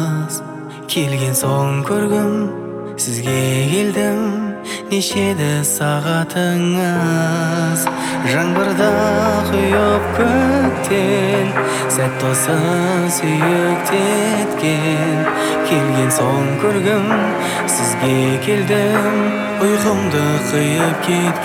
аңыз келген соң көргім, сізге келдім. Нешеді сағатыңыз, жаңбырда құйып көктен, сәт досы сүйіктеткен. Келген соң көргім, сізге келдім, ұйқымды қиып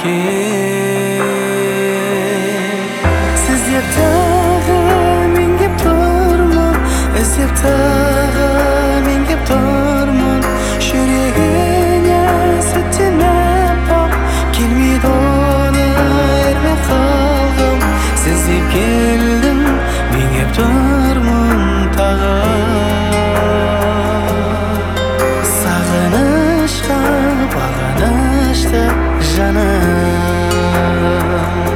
кеткен. Сіздеп тағы мен кеп тұрмын, іздеп тағы мен кеп тұрмын. Жүрегіне сүттеніп ақ келмейді, оны ермей қалғым. Сіздеп келдім, мен кеп тұрмын тағы. Сағынышқа бағынышты жаным.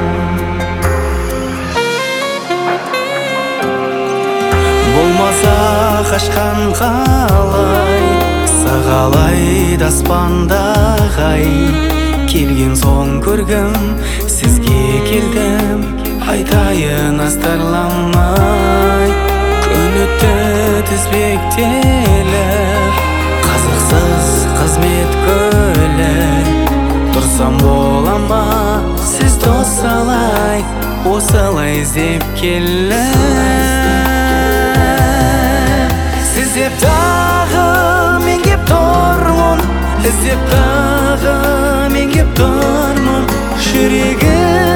Болмаса қашқан қалай, сағалайды аспандағай. Келген соң көргім, сізге келдім, айтайын астарламай. Күн өтті тізбектеліп, қызықсыз қызмет көліп. Тұрсам бола ма сіз досалай, осылай іздеп келіп. Сіздеп тағы мен кеп тұрмын, іздеп тағы мен кеп тұрмын. Жүрегім